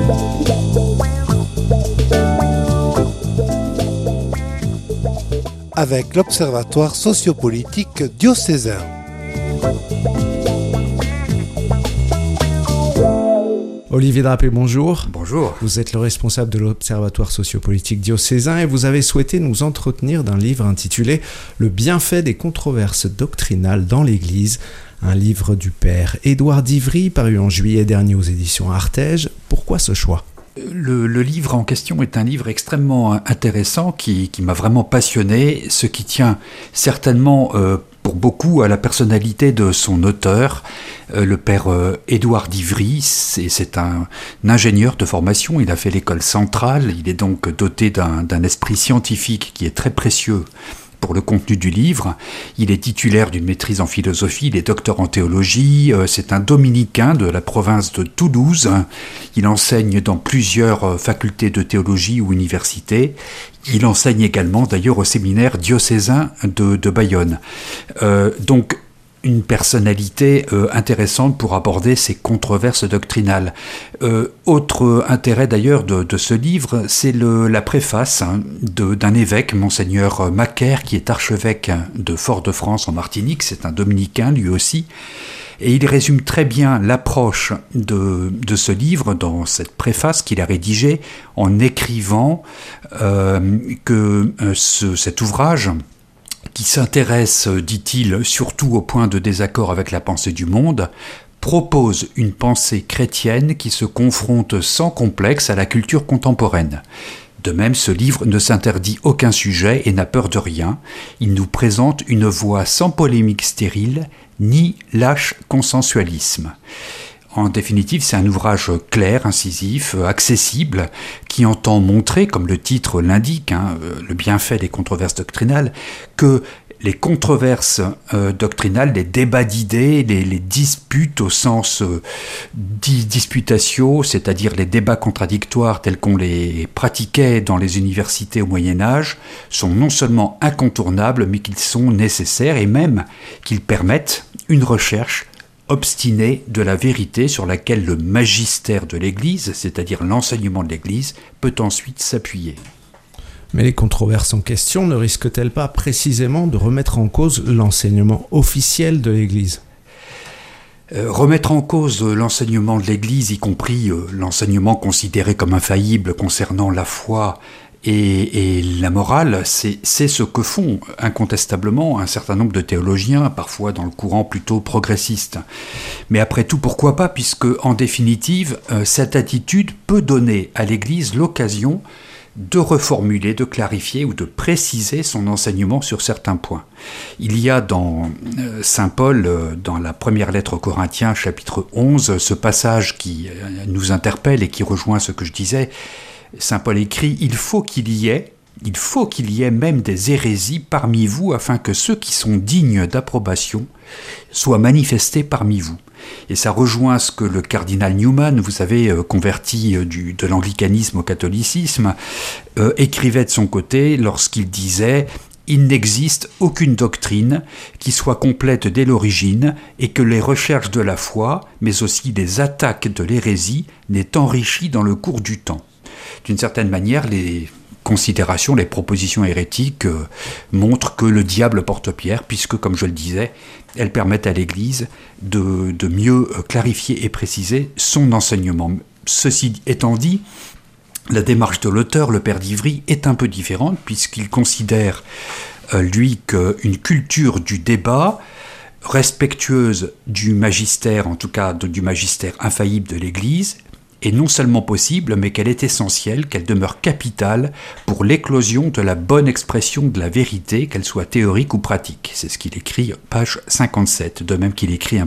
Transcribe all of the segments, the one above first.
Avec l'Observatoire sociopolitique diocésain. Olivier Drapé, bonjour. Bonjour. Vous êtes le responsable de l'Observatoire sociopolitique diocésain et vous avez souhaité nous entretenir d'un livre intitulé « Le bienfait des controverses doctrinales dans l'Église », un livre du père Édouard d'Ivry, paru en juillet dernier aux éditions Artege. Pourquoi ce choix ? Le livre en question est un livre extrêmement intéressant qui m'a vraiment passionné, ce qui tient certainement pour beaucoup à la personnalité de son auteur, le père Édouard d'Ivry. C'est un ingénieur de formation, il a fait l'école centrale, il est donc doté d'un esprit scientifique qui est très précieux pour le contenu du livre. Il est titulaire d'une maîtrise en philosophie, il est docteur en théologie, c'est un dominicain de la province de Toulouse. Il enseigne dans plusieurs facultés de théologie ou universités. Il enseigne également d'ailleurs au séminaire diocésain de Bayonne. Donc, une personnalité intéressante pour aborder ces controverses doctrinales. Autre intérêt d'ailleurs de ce livre, c'est la préface d'un évêque, Monseigneur Macaire, qui est archevêque de Fort-de-France en Martinique, c'est un dominicain lui aussi, et il résume très bien l'approche de ce livre dans cette préface qu'il a rédigée en écrivant que cet ouvrage, qui s'intéresse, dit-il, surtout au point de désaccord avec la pensée du monde, propose une pensée chrétienne qui se confronte sans complexe à la culture contemporaine. De même, ce livre ne s'interdit aucun sujet et n'a peur de rien. Il nous présente une voie sans polémique stérile, ni lâche consensualisme. En définitive, c'est un ouvrage clair, incisif, accessible, qui entend montrer, comme le titre l'indique, le bienfait des controverses doctrinales, que les controverses doctrinales, les débats d'idées, les disputes au sens disputatio, c'est-à-dire les débats contradictoires tels qu'on les pratiquait dans les universités au Moyen-Âge, sont non seulement incontournables, mais qu'ils sont nécessaires et même qu'ils permettent une recherche obstinée de la vérité sur laquelle le magistère de l'Église, c'est-à-dire l'enseignement de l'Église, peut ensuite s'appuyer. Mais les controverses en question ne risquent-elles pas précisément de remettre en cause l'enseignement officiel de l'Église ? Remettre en cause l'enseignement de l'Église, y compris l'enseignement considéré comme infaillible concernant la foi et la morale, c'est ce que font incontestablement un certain nombre de théologiens, parfois dans le courant plutôt progressiste. Mais après tout, pourquoi pas, puisque en définitive, cette attitude peut donner à l'Église l'occasion de reformuler, de clarifier ou de préciser son enseignement sur certains points. Il y a dans Saint Paul, dans la première lettre aux Corinthiens, chapitre 11, ce passage qui nous interpelle et qui rejoint ce que je disais. Saint Paul écrit « Il faut qu'il y ait même des hérésies parmi vous, afin que ceux qui sont dignes d'approbation soient manifestés parmi vous. » Et ça rejoint ce que le cardinal Newman, vous savez, converti de l'anglicanisme au catholicisme, écrivait de son côté lorsqu'il disait « Il n'existe aucune doctrine qui soit complète dès l'origine et que les recherches de la foi, mais aussi les attaques de l'hérésie, n'aient enrichi dans le cours du temps. » D'une certaine manière, les considérations, les propositions hérétiques montrent que le diable porte pierre, puisque, comme je le disais, elles permettent à l'Église de mieux clarifier et préciser son enseignement. Ceci étant dit, la démarche de l'auteur, le père d'Ivry, est un peu différente, puisqu'il considère, lui, qu'une culture du débat respectueuse du magistère, en tout cas du magistère infaillible de l'Église, est non seulement possible, mais qu'elle est essentielle, qu'elle demeure capitale pour l'éclosion de la bonne expression de la vérité, qu'elle soit théorique ou pratique. C'est ce qu'il écrit, page 57, de même qu'il écrit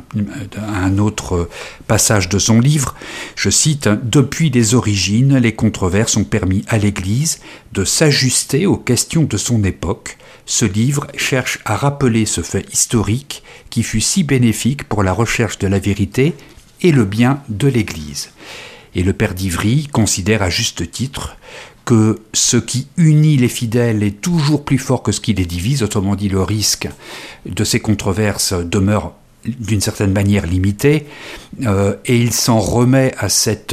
un autre passage de son livre. Je cite « Depuis les origines, les controverses ont permis à l'Église de s'ajuster aux questions de son époque. Ce livre cherche à rappeler ce fait historique qui fut si bénéfique pour la recherche de la vérité et le bien de l'Église. » Et le père d'Ivry considère à juste titre que ce qui unit les fidèles est toujours plus fort que ce qui les divise. Autrement dit, le risque de ces controverses demeure d'une certaine manière limitée, et il s'en remet à cette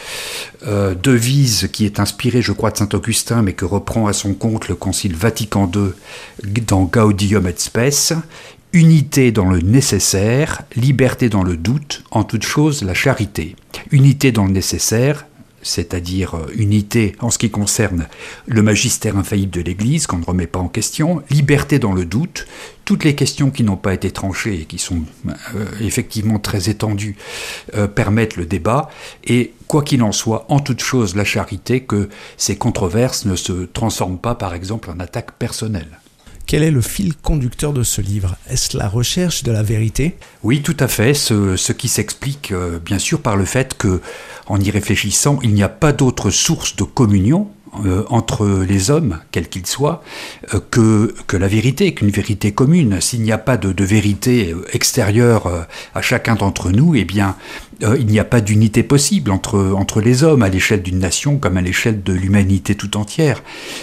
devise qui est inspirée, je crois, de saint Augustin, mais que reprend à son compte le Concile Vatican II dans Gaudium et Spes: unité dans le nécessaire, liberté dans le doute, en toute chose la charité. Unité dans le nécessaire, c'est-à-dire unité en ce qui concerne le magistère infaillible de l'Église, qu'on ne remet pas en question, liberté dans le doute, toutes les questions qui n'ont pas été tranchées et qui sont effectivement très étendues permettent le débat, et quoi qu'il en soit, en toute chose la charité, que ces controverses ne se transforment pas par exemple en attaques personnelles. Quel est le fil conducteur de ce livre? Est-ce la recherche de la vérité? Oui, tout à fait, ce qui s'explique bien sûr par le fait que, en y réfléchissant, il n'y a pas d'autre source de communion entre les hommes, quels qu'ils soient, que la vérité, qu'une vérité commune. S'il n'y a pas de vérité extérieure à chacun d'entre nous, eh bien, il n'y a pas d'unité possible entre les hommes, à l'échelle d'une nation comme à l'échelle de l'humanité tout entière.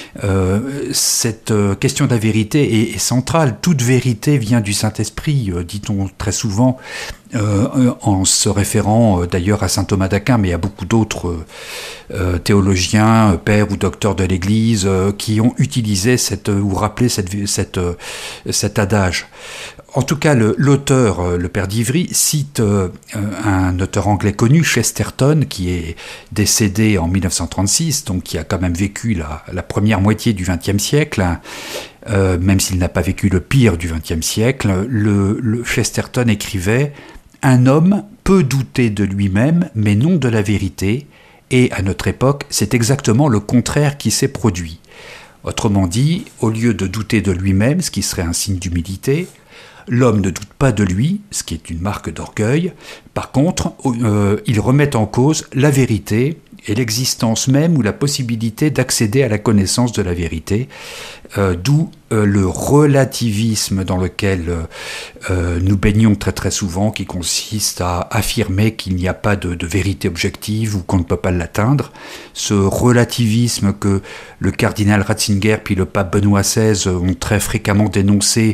Cette question de la vérité est centrale. Toute vérité vient du Saint-Esprit, dit-on très souvent, en se référant d'ailleurs à saint Thomas d'Aquin, mais à beaucoup d'autres théologiens, pères ou docteurs de l'Église, qui ont utilisé ou rappelé cet adage. En tout cas, l'auteur, le père d'Ivry, cite un auteur anglais connu, Chesterton, qui est décédé en 1936, donc qui a quand même vécu la première moitié du XXe siècle, même s'il n'a pas vécu le pire du XXe siècle. Le Chesterton écrivait: « Un homme peut douter de lui-même, mais non de la vérité, et à notre époque, c'est exactement le contraire qui s'est produit. » Autrement dit, au lieu de douter de lui-même, ce qui serait un signe d'humilité, l'homme ne doute pas de lui, ce qui est une marque d'orgueil. Par contre, il remet en cause la vérité et l'existence même ou la possibilité d'accéder à la connaissance de la vérité, d'où le relativisme dans lequel nous baignons très très souvent, qui consiste à affirmer qu'il n'y a pas de vérité objective ou qu'on ne peut pas l'atteindre. Ce relativisme que le cardinal Ratzinger puis le pape Benoît XVI ont très fréquemment dénoncé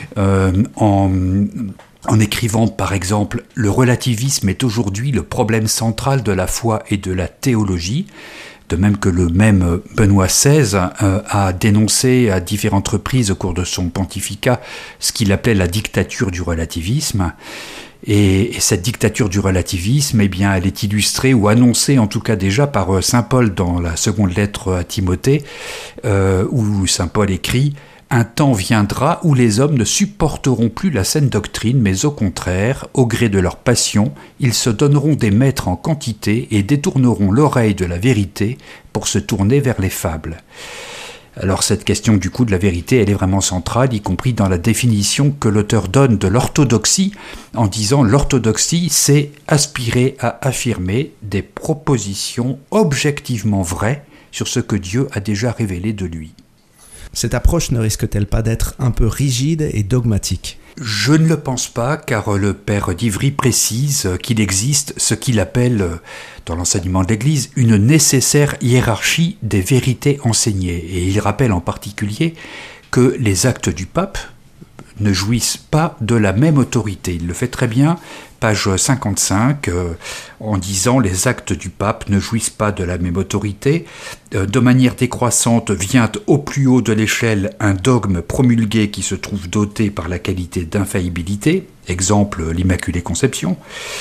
en écrivant par exemple: « Le relativisme est aujourd'hui le problème central de la foi et de la théologie », de même que le même Benoît XVI a dénoncé à différentes reprises au cours de son pontificat ce qu'il appelait la dictature du relativisme. Et cette dictature du relativisme, eh bien, elle est illustrée ou annoncée en tout cas déjà par saint Paul dans la seconde lettre à Timothée, où saint Paul écrit: « Un temps viendra où les hommes ne supporteront plus la saine doctrine, mais au contraire, au gré de leur passion, ils se donneront des maîtres en quantité et détourneront l'oreille de la vérité pour se tourner vers les fables. » Alors cette question du coup de la vérité, elle est vraiment centrale, y compris dans la définition que l'auteur donne de l'orthodoxie, en disant: l'orthodoxie, c'est aspirer à affirmer des propositions objectivement vraies sur ce que Dieu a déjà révélé de lui. Cette approche ne risque-t-elle pas d'être un peu rigide et dogmatique ? Je ne le pense pas, car le père d'Ivry précise qu'il existe ce qu'il appelle, dans l'enseignement de l'Église, une nécessaire hiérarchie des vérités enseignées. Et il rappelle en particulier que les actes du pape ne jouissent pas de la même autorité. Il le fait très bien, page 55, en disant: les actes du pape ne jouissent pas de la même autorité. De manière décroissante vient au plus haut de l'échelle un dogme promulgué qui se trouve doté par la qualité d'infaillibilité, exemple l'Immaculée Conception.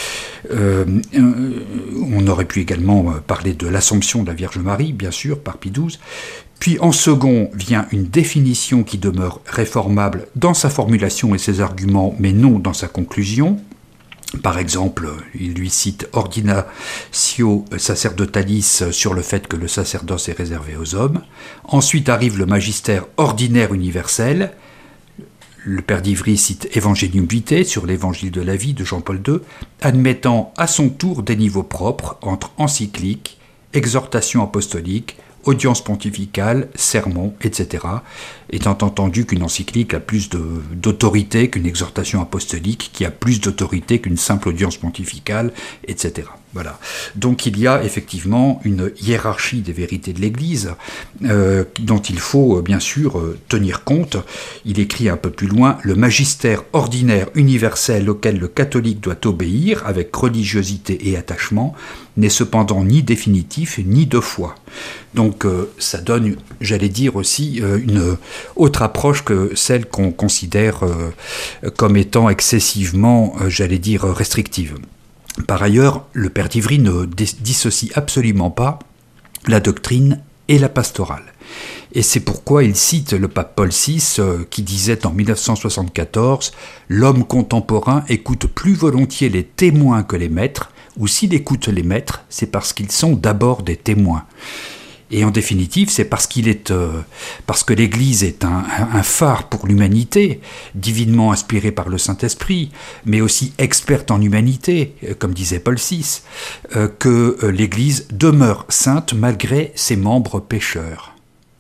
On aurait pu également parler de l'Assomption de la Vierge Marie, bien sûr, par Pie XII. Puis en second vient une définition qui demeure réformable dans sa formulation et ses arguments, mais non dans sa conclusion. Par exemple, il lui cite Ordinatio Sacerdotalis sur le fait que le sacerdoce est réservé aux hommes. Ensuite arrive le magistère ordinaire universel. Le père d'Ivry cite Evangelium Vitae sur l'évangile de la vie de Jean-Paul II, admettant à son tour des niveaux propres entre encyclique, exhortation apostolique audience pontificale, sermon, etc., étant entendu qu'une encyclique a plus d'autorité qu'une exhortation apostolique, qui a plus d'autorité qu'une simple audience pontificale, etc. Voilà. Donc il y a effectivement une hiérarchie des vérités de l'Église dont il faut bien sûr tenir compte. Il écrit un peu plus loin « Le magistère ordinaire universel auquel le catholique doit obéir avec religiosité et attachement n'est cependant ni définitif ni de foi ». Donc ça donne, j'allais dire aussi, une autre approche que celle qu'on considère comme étant excessivement, j'allais dire, restrictive. Par ailleurs, le père d'Ivry ne dissocie absolument pas la doctrine et la pastorale. Et c'est pourquoi il cite le pape Paul VI qui disait en 1974 « L'homme contemporain écoute plus volontiers les témoins que les maîtres, ou s'il écoute les maîtres, c'est parce qu'ils sont d'abord des témoins. » Et en définitive, c'est parce que l'Église est un phare pour l'humanité, divinement inspiré par le Saint-Esprit, mais aussi experte en humanité, comme disait Paul VI, que l'Église demeure sainte malgré ses membres pécheurs.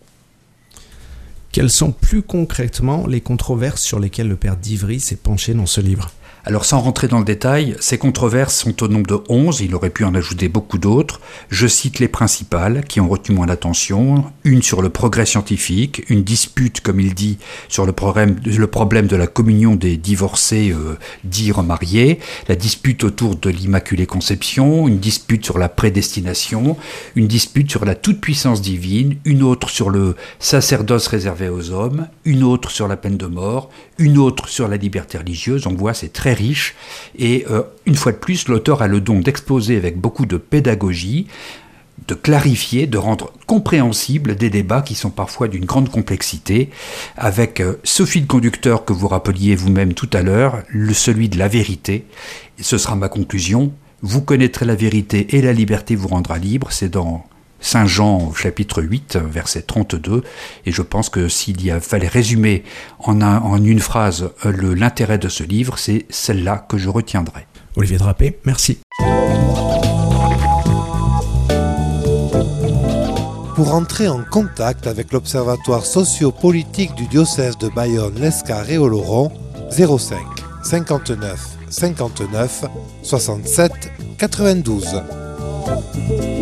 Quelles sont plus concrètement les controverses sur lesquelles le père d'Ivry s'est penché dans ce livre ? Alors sans rentrer dans le détail, ces controverses sont au nombre de 11, il aurait pu en ajouter beaucoup d'autres. Je cite les principales qui ont retenu mon attention. Une sur le progrès scientifique, une dispute, comme il dit, sur le problème de la communion des divorcés dits remariés, la dispute autour de l'Immaculée Conception, une dispute sur la prédestination, une dispute sur la toute-puissance divine, une autre sur le sacerdoce réservé aux hommes, une autre sur la peine de mort, une autre sur la liberté religieuse. On voit, c'est très riche, et une fois de plus, l'auteur a le don d'exposer avec beaucoup de pédagogie, de clarifier, de rendre compréhensibles des débats qui sont parfois d'une grande complexité, avec ce fil conducteur que vous rappeliez vous-même tout à l'heure, celui de la vérité. Et ce sera ma conclusion. Vous connaîtrez la vérité et la liberté vous rendra libre. C'est dans Saint Jean, chapitre 8, verset 32, et je pense que s'il fallait résumer en une phrase l'intérêt de ce livre, c'est celle-là que je retiendrai. Olivier Drapé, merci. Pour entrer en contact avec l'Observatoire sociopolitique du diocèse de Bayonne, l'Escar et Oloron, 05 59 59 67 92.